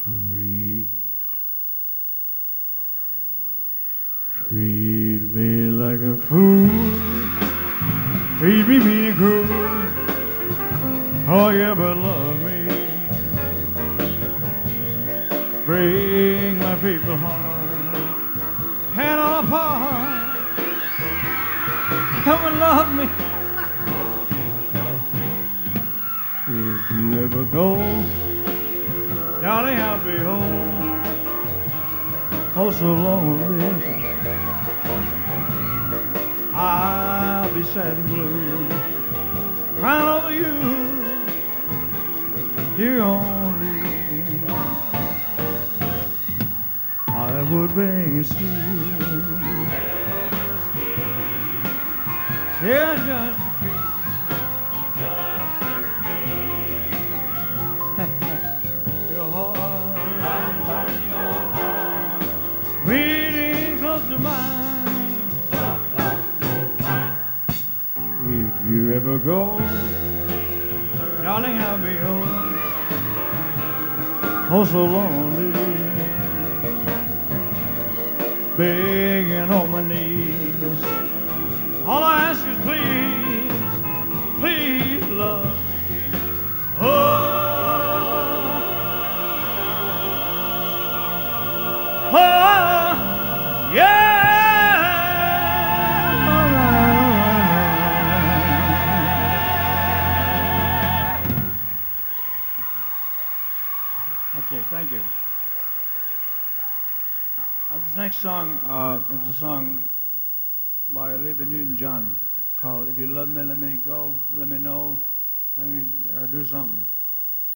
Treat, treat me like a fool, treat me mean and cruel, oh yeah, but love me. Break my faithful heart, tear it all apart, come and love me. If you ever go, darling, I'll be home, oh so lonely. I'll be sad and blue, crying over you, you only. I would bring a steel, yeah, just to feel your heart beating close to mine. If you ever go, darling, I'll be home, oh so lonely, begging on my knees. All I ask is please, please love me. Oh, oh, yeah. Okay, thank you. This next song is a song by Olivia Newton-John called "If You Love Me, Let Me Go, Let Me Know, Let Me or Do Something."